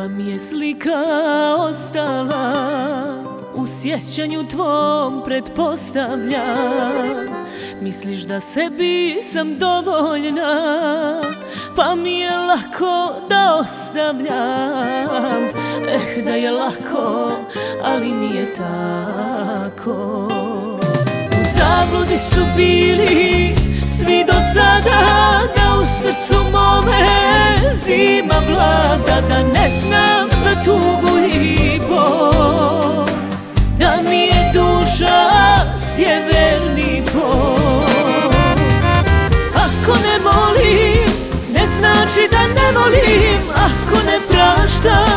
Pa mi je slika ostala, u sjećanju tvom pretpostavljam. Misliš da sebi sam dovoljna, pa mi je lako da ostavljam. Da je lako, ali nije tako. U zabludi su bili svi do sada, da u srcu mome zima vlada, da ne znam za tugu i bol, da mi je duša sjeverni pol. Ako ne molim, ne znači da ne volim, ako ne praštam,